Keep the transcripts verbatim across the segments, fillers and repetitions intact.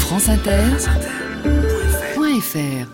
France Inter point F R.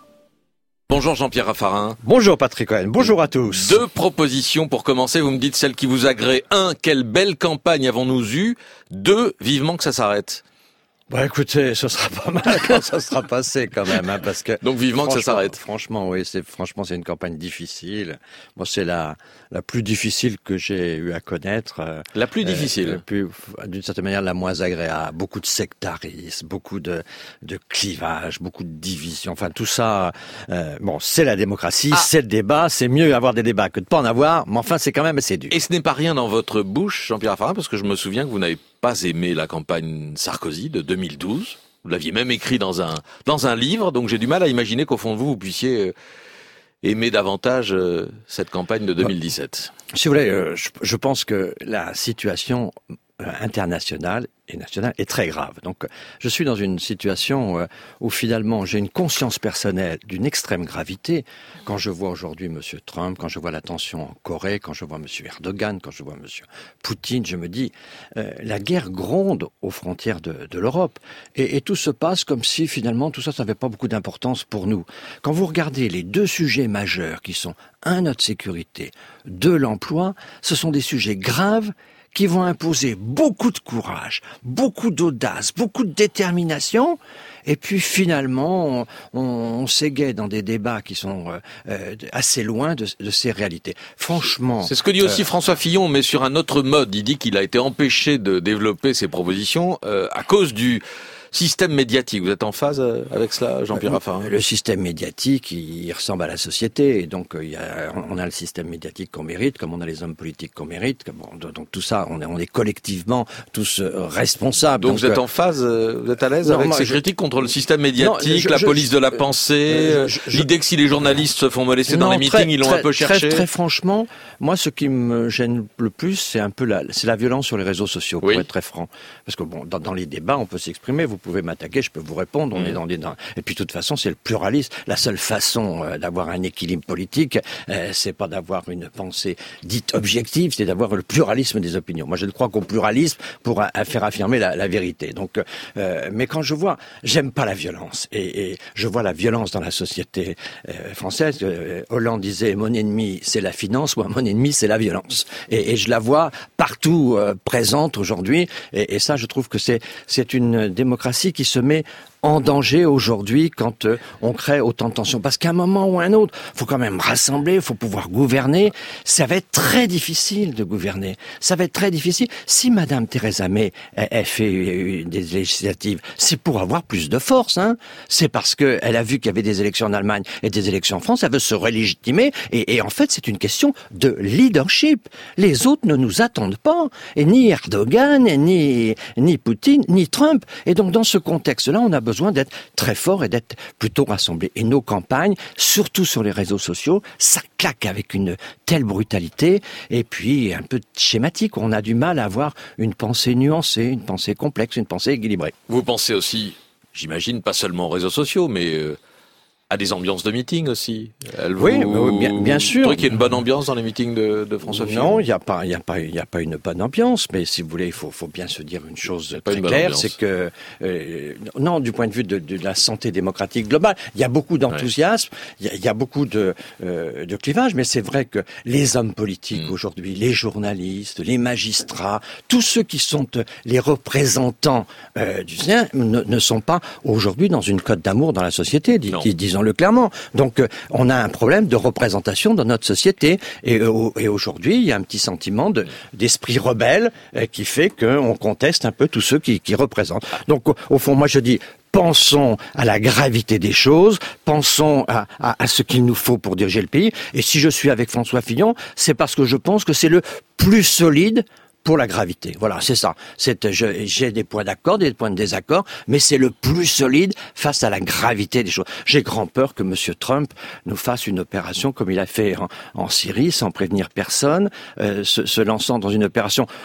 Bonjour Jean-Pierre Raffarin. Bonjour Patrick Cohen, bonjour à tous. Deux propositions pour commencer, vous me dites celle qui vous agrée. Un, quelle belle campagne avons-nous eue. Deux, vivement que ça s'arrête. Bah écoutez, ce sera pas mal quand ça sera passé quand même, hein, parce que donc vivement que ça s'arrête. Franchement, oui, c'est franchement c'est une campagne difficile. Moi, c'est la la plus difficile que j'ai eu à connaître. La plus difficile. Euh, plus, d'une certaine manière, la moins agréable. Beaucoup de sectarisme, beaucoup de de clivage, beaucoup de division. Enfin, tout ça. Euh, bon, c'est la démocratie, ah. c'est le débat. C'est mieux avoir des débats que de pas en avoir. Mais enfin, c'est quand même assez dur. Et ce n'est pas rien dans votre bouche, Jean-Pierre Raffarin, parce que je me souviens que vous n'avez pas aimé la campagne Sarkozy de deux mille douze. Vous l'aviez même écrit dans un dans un livre, donc j'ai du mal à imaginer qu'au fond de vous, vous puissiez euh, aimer davantage euh, cette campagne de deux mille dix-sept. Si vous voulez, euh, je, je pense que la situation euh, internationale et nationale est très grave. Donc, je suis dans une situation euh, où finalement j'ai une conscience personnelle d'une extrême gravité. Quand je vois aujourd'hui M. Trump, quand je vois la tension en Corée, quand je vois M. Erdogan, quand je vois M. Poutine, je me dis euh, la guerre gronde aux frontières de, de l'Europe. Et, et tout se passe comme si finalement tout ça, ça n'avait pas beaucoup d'importance pour nous. Quand vous regardez les deux sujets majeurs qui sont un, notre sécurité, deux, l'emploi, ce sont des sujets graves qui vont imposer beaucoup de courage, beaucoup d'audace, beaucoup de détermination, et puis finalement, on, on s'égaye dans des débats qui sont euh, assez loin de, de ces réalités. Franchement... C'est ce que dit aussi euh, François Fillon, mais sur un autre mode. Il dit qu'il a été empêché de développer ses propositions euh, à cause du système médiatique. Vous êtes en phase avec cela, Jean-Pierre Raffarin ? Le système médiatique, il ressemble à la société. Et donc, il y a, on a le système médiatique qu'on mérite, comme on a les hommes politiques qu'on mérite. Comme on, donc tout ça, on est, on est collectivement tous responsables. Donc, donc vous êtes en phase, vous êtes à l'aise avec ces je... critiques contre le système médiatique, non, je, la je, police je, de la pensée, je, l'idée que si les journalistes se font molester non, dans les meetings, très, ils l'ont très, un peu cherché. Très, très franchement, moi, ce qui me gêne le plus, c'est un peu la, c'est la violence sur les réseaux sociaux, pour oui. être très franc. Parce que bon, dans, dans les débats, on peut s'exprimer. Vous pouvez m'attaquer, je peux vous répondre. On mmh. est dans des dans... et puis de toute façon, c'est le pluralisme. La seule façon euh, d'avoir un équilibre politique, euh, c'est pas d'avoir une pensée dite objective, c'est d'avoir le pluralisme des opinions. Moi, je ne crois qu'au pluralisme pour a, a faire affirmer la, la vérité. Donc, euh, mais quand je vois, j'aime pas la violence, et, et je vois la violence dans la société euh, française. Euh, Hollande disait mon ennemi, c'est la finance, ou mon ennemi, c'est la violence. Et, et je la vois partout euh, présente aujourd'hui. Et, et ça, je trouve que c'est c'est une démocratie qui se met en danger aujourd'hui quand euh, on crée autant de tensions. Parce qu'à un moment ou à un autre, faut quand même rassembler, faut pouvoir gouverner. Ça va être très difficile de gouverner. Ça va être très difficile. Si Madame Theresa May elle, elle fait des législatives, c'est pour avoir plus de force. Hein. C'est parce que elle a vu qu'il y avait des élections en Allemagne et des élections en France. Elle veut se relégitimer. Et, et en fait, c'est une question de leadership. Les autres ne nous attendent pas. Et ni Erdogan, ni ni Poutine, ni Trump. Et donc, dans ce contexte-là, on a besoin d'être très fort et d'être plutôt rassemblés. Et nos campagnes, surtout sur les réseaux sociaux, ça claque avec une telle brutalité et puis un peu schématique. On a du mal à avoir une pensée nuancée, une pensée complexe, une pensée équilibrée. Vous pensez aussi, j'imagine, pas seulement aux réseaux sociaux, mais euh, à des ambiances de meeting aussi. Elle vous... Oui, bien, bien sûr. Vous trouvez qu'il y a une bonne ambiance dans les meetings de, de François Fillon ? Non, il n'y a pas, il y a pas, il y a pas une bonne ambiance. Mais si vous voulez, il faut, faut bien se dire une chose très une claire, c'est que euh, non, du point de vue de, de la santé démocratique globale, il y a beaucoup d'enthousiasme, il ouais. y, y a beaucoup de, euh, de clivage. Mais c'est vrai que les hommes politiques mmh. aujourd'hui, les journalistes, les magistrats, tous ceux qui sont les représentants euh, du sien ne, ne sont pas aujourd'hui dans une cote d'amour dans la société. Dis, disons le clairement. Donc, euh, on a un problème de représentation dans notre société. Et, euh, et aujourd'hui, il y a un petit sentiment de, d'esprit rebelle euh, qui fait qu'on conteste un peu tous ceux qui, qui représentent. Donc, au, au fond, moi, je dis... Pensons à la gravité des choses, pensons à, à, à ce qu'il nous faut pour diriger le pays. Et si je suis avec François Fillon, c'est parce que je pense que c'est le plus solide pour la gravité. Voilà, c'est ça. C'est, je, j'ai des points d'accord, des points de désaccord, mais c'est le plus solide face à la gravité des choses. J'ai grand peur que M. Trump nous fasse une opération comme il a fait en, en Syrie, sans prévenir personne, euh, se, se lançant dans une opération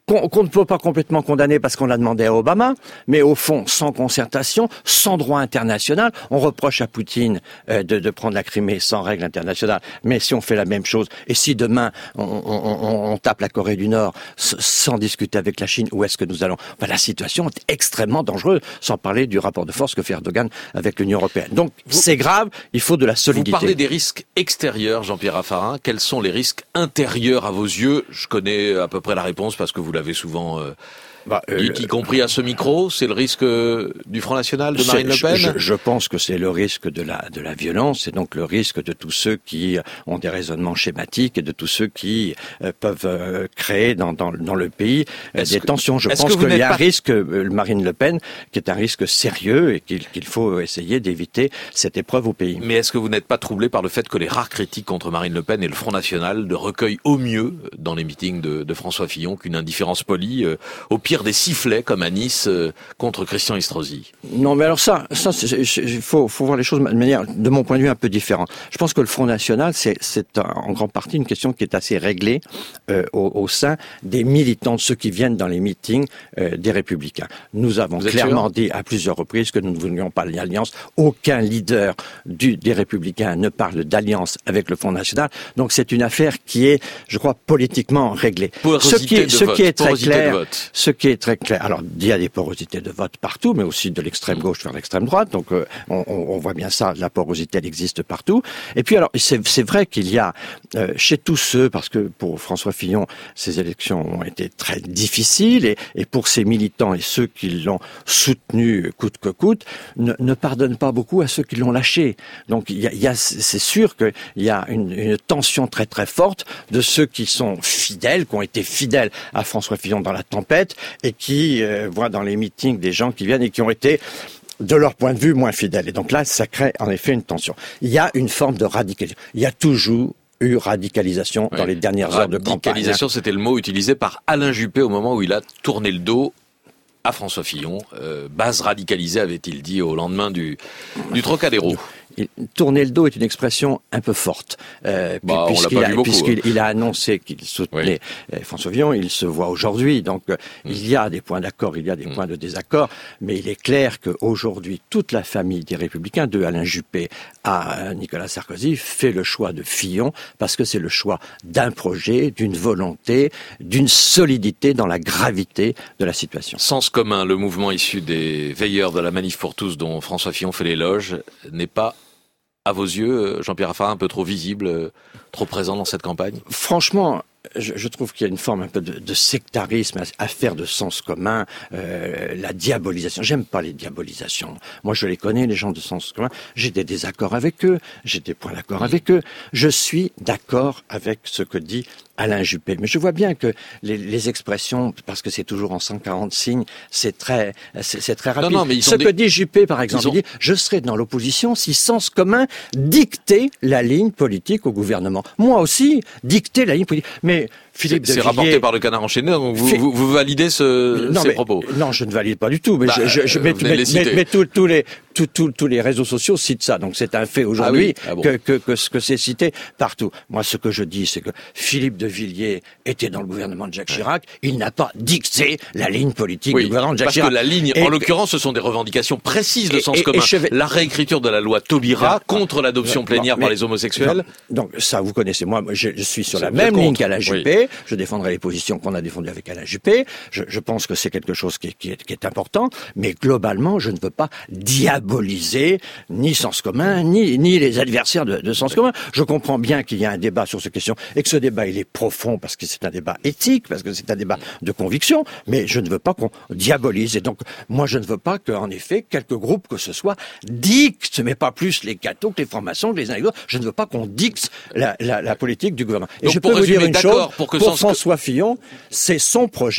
qu'on, qu'on ne peut pas complètement condamner parce qu'on l'a demandé à Obama, mais au fond, sans concertation, sans droit international, on reproche à Poutine euh, de, de prendre la Crimée sans règle internationale. Mais si on fait la même chose, et si demain on, on, on, on tape la Corée du Nord sans discuter avec la Chine, où est-ce que nous allons? Ben, la situation est extrêmement dangereuse, sans parler du rapport de force que fait Erdogan avec l'Union européenne. Donc vous, c'est grave, il faut de la solidité. Vous parlez des risques extérieurs, Jean-Pierre Raffarin. Quels sont les risques intérieurs à vos yeux? Je connais à peu près la réponse parce que vous l'avez souvent euh, bah, euh, dit, y compris à ce micro. C'est le risque du Front National, de Marine Le Pen? je, je pense que c'est le risque de la, de la violence et donc le risque de tous ceux qui ont des raisonnements schématiques et de tous ceux qui euh, peuvent euh, créer dans, dans, dans le pays euh, des que, tensions. Je pense qu'il y a pas... un risque, euh, Marine Le Pen, qui est un risque sérieux et qu'il, qu'il faut essayer d'éviter cette épreuve au pays. Mais est-ce que vous n'êtes pas troublé par le fait que les rares critiques contre Marine Le Pen et le Front National ne recueillent au mieux dans les meetings de, de François Fillon qu'une indifférence polie, euh, au pire des sifflets comme à Nice euh, contre Christian Estrosi? Non, mais alors ça, ça, il faut, faut voir les choses de manière, de mon point de vue, un peu différente. Je pense que le Front National, c'est, c'est en grande partie une question qui est assez réglée euh, au, au sein des militants, de ceux qui viennent dans les meetings euh, des Républicains. Nous avons clairement dit à plusieurs reprises que nous ne voulions pas l'alliance. Aucun leader du, des Républicains ne parle d'alliance avec le Front National. Donc c'est une affaire qui est, je crois, politiquement réglée. Ce qui est, ce vote, qui est très clair, ce qui est très clair. Alors il y a des porosités de vote partout, mais aussi de l'extrême gauche vers l'extrême droite. Donc euh, on, on voit bien ça. La porosité, elle existe partout. Et puis alors c'est, c'est vrai qu'il y a euh, chez tous ceux, parce que pour François Fillon, ces élections ont été très difficiles, et, et pour ses militants et ceux qui l'ont soutenu coûte que coûte, ne, ne pardonnent pas beaucoup à ceux qui l'ont lâché. Donc il y a, il y a c'est sûr qu'il y a une, une tension très très forte de ceux qui sont fidèles, qui ont été fidèles à François Fillon dans la tempête, et qui euh, voient dans les meetings des gens qui viennent et qui ont été, de leur point de vue, moins fidèles. Et donc là, ça crée en effet une tension. Il y a une forme de radicalisation. Il y a toujours eu radicalisation dans oui. les dernières heures de campagne. Radicalisation, c'était le mot utilisé par Alain Juppé au moment où il a tourné le dos à François Fillon. Euh, base radicalisée, avait-il dit au lendemain du, du Trocadéro. Tourner le dos est une expression un peu forte, euh, bah, puisqu'il, a, beaucoup, puisqu'il hein. il a annoncé qu'il soutenait oui. François Fillon. Il se voit aujourd'hui, donc euh, mmh. il y a des points d'accord, il y a des mmh. points de désaccord, mais il est clair qu'aujourd'hui, toute la famille des Républicains, de Alain Juppé à Nicolas Sarkozy, fait le choix de Fillon, parce que c'est le choix d'un projet, d'une volonté, d'une solidité dans la gravité de la situation. Sens commun, le mouvement issu des veilleurs de la Manif pour tous dont François Fillon fait l'éloge, n'est pas, à vos yeux, Jean-Pierre Raffarin, un peu trop visible, trop présent dans cette campagne? Franchement, je, je trouve qu'il y a une forme un peu de, de sectarisme à, à faire de sens commun, euh, la diabolisation. J'aime pas les diabolisations. Moi, je les connais, les gens de sens commun. J'ai des désaccords avec eux, j'ai des points d'accord avec eux. Je suis d'accord avec ce que dit Alain Juppé. Mais je vois bien que les, les expressions, parce que c'est toujours en cent quarante signes, c'est très, c'est, c'est très rapide. Non, non, mais ils ce sont que des... dit Juppé, par exemple, ont... il dit « Je serai dans l'opposition si sens commun dictait la ligne politique au gouvernement. » Moi aussi, dicter la ligne politique. Mais Philippe c'est, de c'est Villiers... rapporté par le Canard enchaîné, donc vous, Phil... vous, vous validez ce, non, ces mais, propos? Non, je ne valide pas du tout. Mais, bah, je, je, je, mais, mais, mais, mais tous, tous les... Tous, tous, tous les réseaux sociaux citent ça, donc c'est un fait aujourd'hui ah oui, ah bon. que, que, que, que c'est cité partout. Moi, ce que je dis, c'est que Philippe de Villiers était dans le gouvernement de Jacques Chirac, il n'a pas dicté la ligne politique oui, du gouvernement de Jacques parce Chirac. Parce que la ligne, et, en l'occurrence, ce sont des revendications précises de et, sens et, commun. Et vais... La réécriture de la loi Taubira non, contre l'adoption non, plénière non, mais, par les homosexuels. Non, donc ça, vous connaissez. Moi, je, je suis sur c'est la même ligne qu'Alain Juppé. Oui. Je défendrai les positions qu'on a défendues avec Alain Juppé. Je, je pense que c'est quelque chose qui est, qui, est, qui est important, mais globalement, je ne veux pas diaboliser ni sens commun, ni, ni les adversaires de, de sens commun. Je comprends bien qu'il y a un débat sur ces questions et que ce débat, il est profond parce que c'est un débat éthique, parce que c'est un débat de conviction, mais je ne veux pas qu'on diabolise. Et donc, moi, je ne veux pas qu'en effet, quelques groupes que ce soit dictent, mais pas plus les cathos que les francs-maçons, que les uns et les autres. Je ne veux pas qu'on dicte la, la, la politique du gouvernement. Et donc, je peux vous dire une chose, pour, que pour sens... François Fillon, c'est son projet,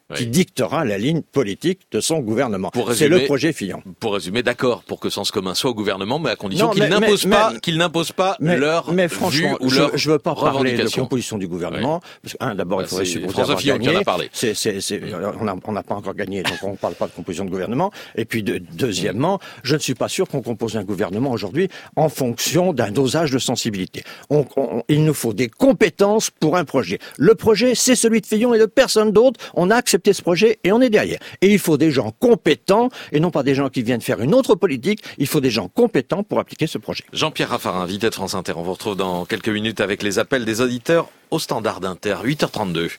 oui. qui dictera la ligne politique de son gouvernement. Résumer, c'est le projet Fillon. Pour résumer, d'accord, pour que Sens commun soit au gouvernement, mais à condition Non, qu'il mais, n'impose mais, pas, mais, qu'il n'impose pas mais, leur mais franchement, vue ou je, leur je veux pas parler de revendication. composition du gouvernement, oui. parce que un, d'abord, il faudrait c'est supposer François avoir Fillon gagné. qui en a parlé. C'est, c'est, c'est, on n'a on n'a pas encore gagné, donc on ne parle pas de composition de gouvernement. Et puis, de, deuxièmement, je ne suis pas sûr qu'on compose un gouvernement aujourd'hui en fonction d'un dosage de sensibilité. On, on, il nous faut des compétences pour un projet. Le projet, c'est celui de Fillon et de personne d'autre. On a accepté ce projet et on est derrière. Et il faut des gens compétents et non pas des gens qui viennent faire une autre politique. Il faut des gens compétents pour appliquer ce projet. Jean-Pierre Raffarin, invité de France Inter. On vous retrouve dans quelques minutes avec les appels des auditeurs au standard d'Inter, huit heures trente-deux.